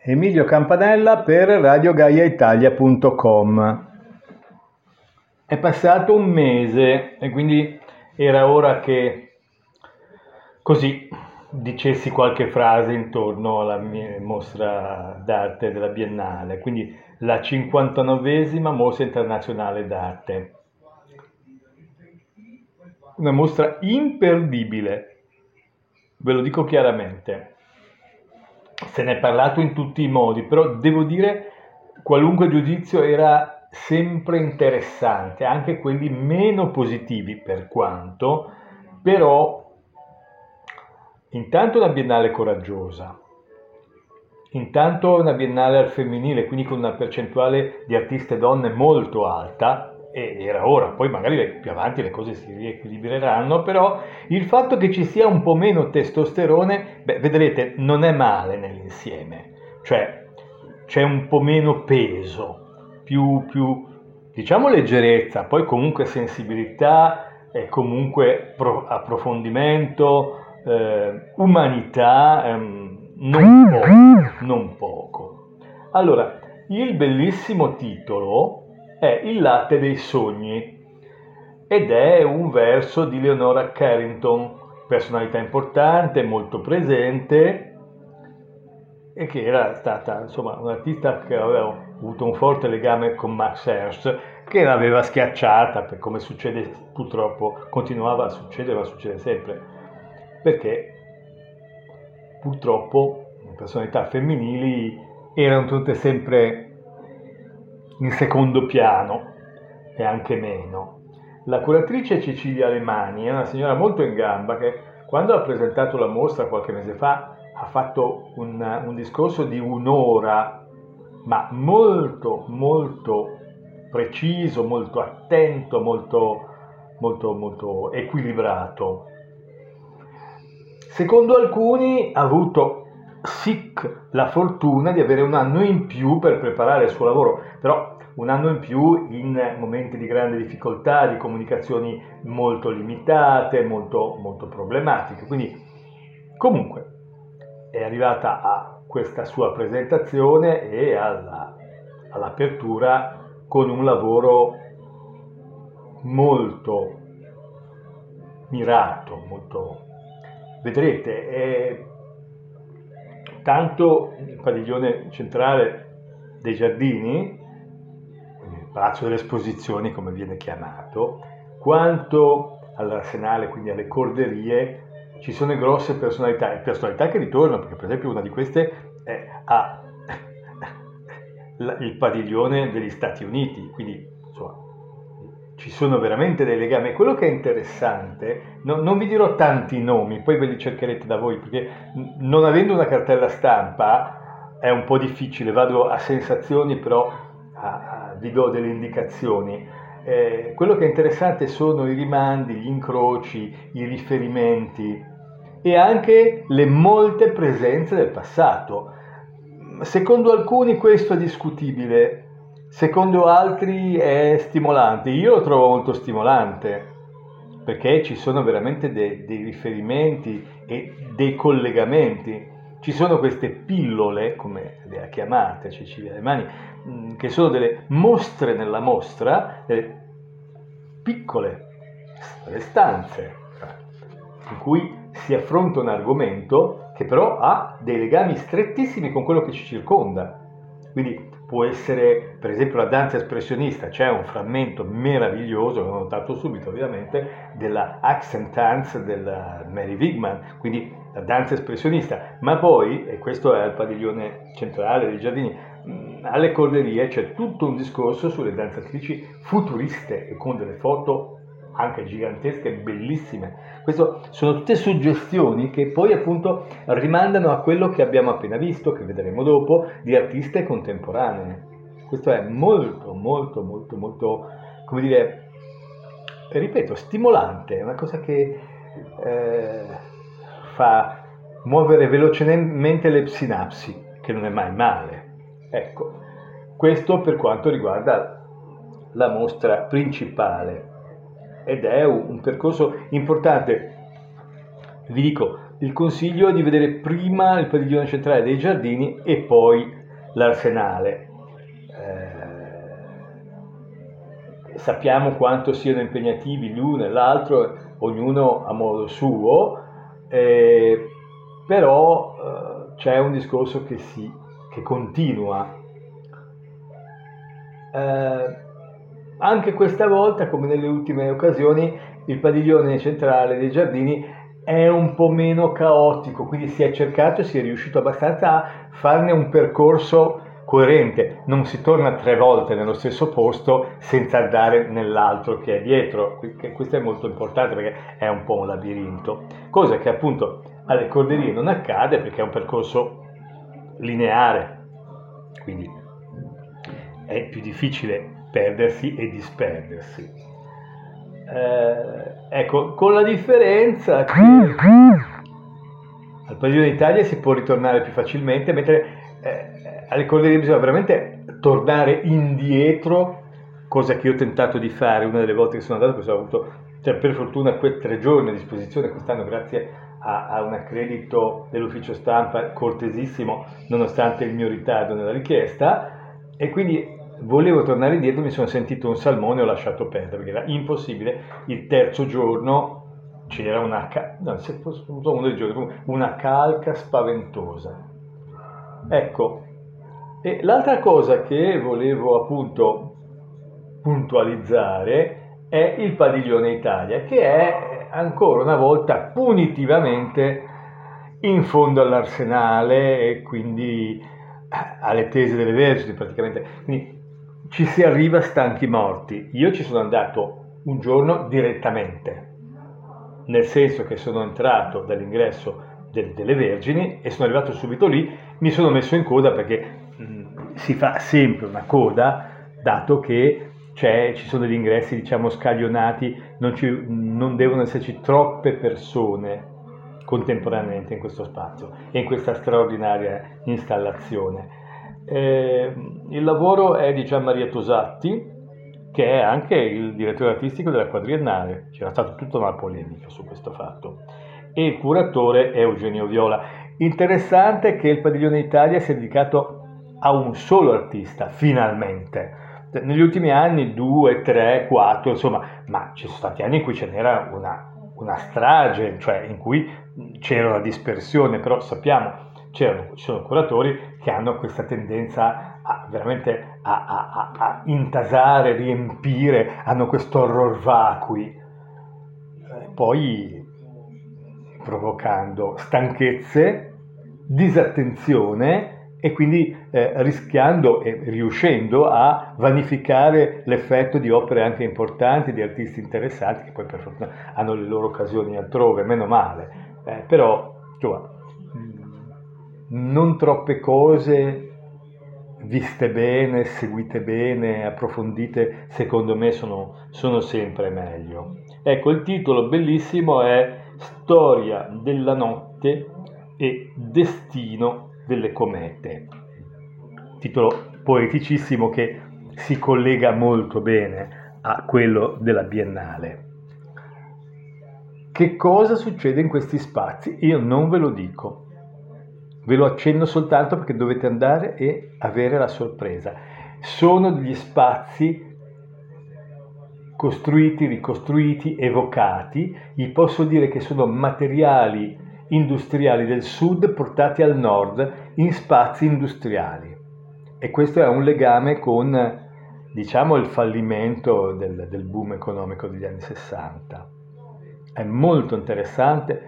Emilio Campanella per RadioGaiaItalia.com. È passato un mese e quindi era ora che così dicessi qualche frase intorno alla mia mostra d'arte della Biennale, quindi la 59esima Mostra Internazionale d'Arte. Una mostra imperdibile, ve lo dico chiaramente. Se ne è parlato in tutti i modi, però devo dire qualunque giudizio era sempre interessante, anche quelli meno positivi per quanto, però intanto una biennale coraggiosa, intanto una biennale al femminile, quindi con una percentuale di artiste donne molto alta, e era ora, poi magari più avanti le cose si riequilibreranno, però il fatto che ci sia un po' meno testosterone, vedrete, non è male nell'insieme, cioè c'è un po' meno peso, più diciamo leggerezza, poi comunque sensibilità e comunque approfondimento, umanità, non poco. Allora, il bellissimo titolo è Il latte dei sogni ed è un verso di Leonora Carrington, personalità importante, molto presente e che era stata insomma un'artista che aveva avuto un forte legame con Max Ernst, che l'aveva schiacciata, per come succede purtroppo, continuava a succedere, ma succede sempre, perché purtroppo le personalità femminili erano tutte sempre in secondo piano e anche meno. La curatrice Cecilia Alemani è una signora molto in gamba che quando ha presentato la mostra qualche mese fa ha fatto un discorso di un'ora, ma molto molto preciso, molto attento, molto equilibrato. Secondo alcuni ha avuto la fortuna di avere un anno in più per preparare il suo lavoro, però un anno in più in momenti di grande difficoltà, di comunicazioni molto limitate, molto problematiche. Quindi comunque è arrivata a questa sua presentazione e all'apertura con un lavoro molto mirato, vedrete, è tanto il padiglione centrale dei Giardini, il Palazzo delle Esposizioni come viene chiamato, quanto all'Arsenale, quindi alle Corderie, ci sono grosse personalità, e personalità che ritornano, perché per esempio una di queste ha il padiglione degli Stati Uniti, quindi insomma ci sono veramente dei legami. Quello che è interessante, non vi dirò tanti nomi, poi ve li cercherete da voi, perché non avendo una cartella stampa è un po' difficile, vado a sensazioni, però vi do delle indicazioni. Quello che è interessante sono i rimandi, gli incroci, i riferimenti e anche le molte presenze del passato. Secondo alcuni questo è discutibile, secondo altri è stimolante. Io lo trovo molto stimolante perché ci sono veramente dei riferimenti e dei collegamenti. Ci sono queste pillole, come le ha chiamate Cecilia Alemani, che sono delle mostre nella mostra, delle piccole stanze in cui si affronta un argomento che però ha dei legami strettissimi con quello che ci circonda. Quindi può essere, per esempio, la danza espressionista, c'è un frammento meraviglioso, l'ho notato subito ovviamente, della Accent Dance della Mary Wigman, quindi la danza espressionista, ma poi, e questo è al padiglione centrale dei Giardini, alle Corderie c'è tutto un discorso sulle danzatrici futuriste e con delle foto anche gigantesche, bellissime. Questo sono tutte suggestioni che poi appunto rimandano a quello che abbiamo appena visto, che vedremo dopo, di artiste contemporanee. Questo è molto, come dire, ripeto, stimolante, è una cosa che fa muovere velocemente le sinapsi, che non è mai male. Ecco, questo per quanto riguarda la mostra principale. Ed è un percorso importante. Vi dico, il consiglio è di vedere prima il padiglione centrale dei giardini e poi l'Arsenale. Sappiamo quanto siano impegnativi l'uno e l'altro, ognuno a modo suo, però c'è un discorso che continua. Anche questa volta, come nelle ultime occasioni, il padiglione centrale dei giardini è un po' meno caotico, quindi si è cercato e si è riuscito abbastanza a farne un percorso coerente. Non si torna 3 volte nello stesso posto senza andare nell'altro che è dietro. Questo è molto importante perché è un po' un labirinto, cosa che appunto alle corderie non accade perché è un percorso lineare, quindi è più difficile perdersi e disperdersi. Ecco, con la differenza che al Padiglione d'Italia si può ritornare più facilmente, mentre alle corderie bisogna veramente tornare indietro, cosa che io ho tentato di fare una delle volte che sono andato, perché ho avuto, per fortuna, 3 giorni a disposizione quest'anno grazie a un accredito dell'ufficio stampa cortesissimo, nonostante il mio ritardo nella richiesta, e quindi volevo tornare indietro, mi sono sentito un salmone e ho lasciato perdere perché era impossibile. Il terzo giorno c'era una calca spaventosa. Ecco, e l'altra cosa che volevo appunto puntualizzare è il Padiglione Italia, che è ancora una volta punitivamente in fondo all'Arsenale e quindi alle tese delle Vergini praticamente. Quindi ci si arriva stanchi morti. Io ci sono andato un giorno direttamente, nel senso che sono entrato dall'ingresso delle Vergini e sono arrivato subito lì, mi sono messo in coda perché si fa sempre una coda, dato che ci sono degli ingressi diciamo scaglionati, non devono esserci troppe persone contemporaneamente in questo spazio e in questa straordinaria installazione. Il lavoro è di Gianmaria Tosatti, che è anche il direttore artistico della Quadriennale. C'era stata tutta una polemica su questo fatto, e il curatore è Eugenio Viola. Interessante che il Padiglione Italia sia dedicato a un solo artista, finalmente. Negli ultimi anni 2, 3, 4, insomma, ma ci sono stati anni in cui ce n'era una strage, cioè in cui c'era una dispersione, però sappiamo ci sono curatori che hanno questa tendenza veramente a intasare, riempire, hanno questo horror vacui, poi provocando stanchezze, disattenzione e quindi rischiando e riuscendo a vanificare l'effetto di opere anche importanti, di artisti interessanti che poi per fortuna hanno le loro occasioni altrove, meno male, però insomma, non troppe cose viste bene, seguite bene, approfondite, secondo me sono sempre meglio. Ecco, il titolo bellissimo è Storia della notte e destino delle comete. Titolo poeticissimo che si collega molto bene a quello della Biennale. Che cosa succede in questi spazi? Io non ve lo dico. Ve lo accenno soltanto perché dovete andare e avere la sorpresa. Sono degli spazi costruiti, ricostruiti, evocati. Vi posso dire che sono materiali industriali del sud portati al nord in spazi industriali. E questo è un legame con, diciamo, il fallimento del boom economico degli anni 60. È molto interessante.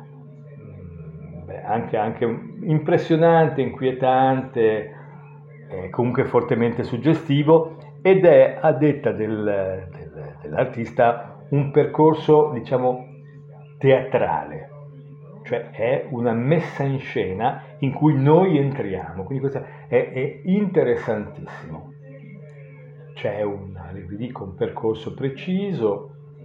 Anche impressionante, inquietante, comunque fortemente suggestivo, ed è, a detta dell'artista, un percorso diciamo teatrale, cioè è una messa in scena in cui noi entriamo, quindi questo è interessantissimo. C'è vi dico, un percorso preciso.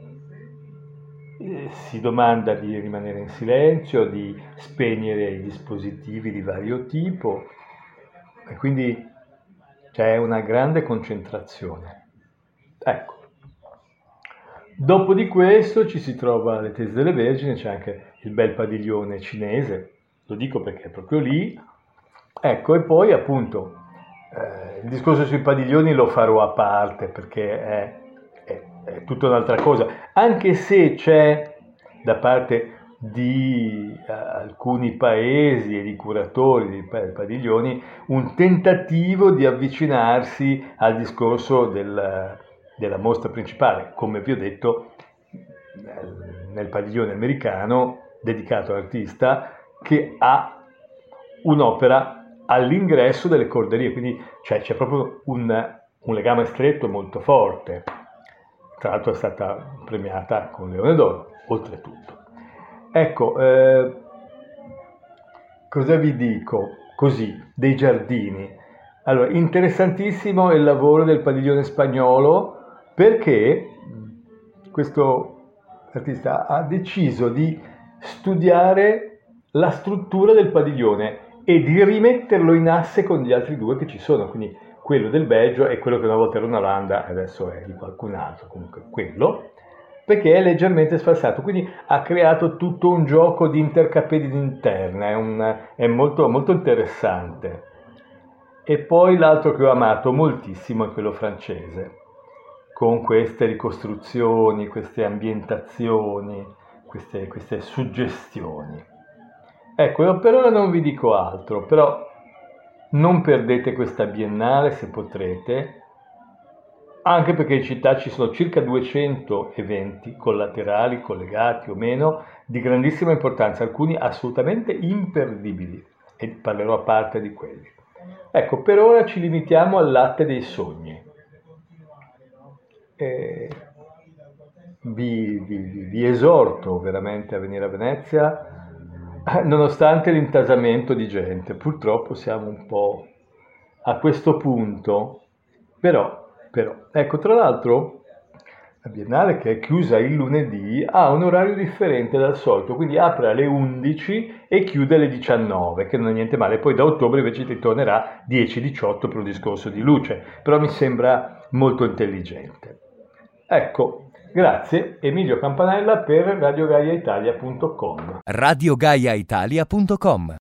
Si domanda di rimanere in silenzio, di spegnere i dispositivi di vario tipo e quindi c'è una grande concentrazione. Ecco, Dopo di questo ci si trova le Tese delle Vergini, c'è anche il bel padiglione cinese, lo dico perché è proprio lì. Ecco, e poi appunto il discorso sui padiglioni lo farò a parte perché è tutta un'altra cosa, anche se c'è da parte di alcuni paesi e di curatori di padiglioni un tentativo di avvicinarsi al discorso della mostra principale, come vi ho detto, nel padiglione americano dedicato all'artista che ha un'opera all'ingresso delle corderie, quindi c'è proprio un legame stretto molto forte. Tra l'altro è stata premiata con Leone d'Oro, oltretutto. Ecco, cosa vi dico? Così, dei giardini. Allora, interessantissimo il lavoro del padiglione spagnolo perché questo artista ha deciso di studiare la struttura del padiglione e di rimetterlo in asse con gli altri due che ci sono, quindi quello del Belgio e quello che una volta era un'Olanda e adesso è di qualcun altro, comunque quello, perché è leggermente sfalsato, quindi ha creato tutto un gioco di intercapedini interna, è molto, molto interessante. E poi l'altro che ho amato moltissimo è quello francese, con queste ricostruzioni, queste ambientazioni, queste suggestioni. Ecco, io per ora non vi dico altro, però non perdete questa biennale se potrete, anche perché in città ci sono circa 200 eventi collaterali, collegati o meno, di grandissima importanza, alcuni assolutamente imperdibili, e parlerò a parte di quelli. Ecco, per ora ci limitiamo al latte dei sogni. Vi esorto veramente a venire a Venezia, nonostante l'intasamento di gente. Purtroppo siamo un po' a questo punto, però, ecco, tra l'altro la Biennale, che è chiusa il lunedì, ha un orario differente dal solito, quindi apre alle 11 e chiude alle 19, che non è niente male. Poi da ottobre invece ritornerà 10-18 per un discorso di luce, però mi sembra molto intelligente. Ecco, grazie, Emilio Campanella per radiogaiaitalia.com. radiogaiaitalia.com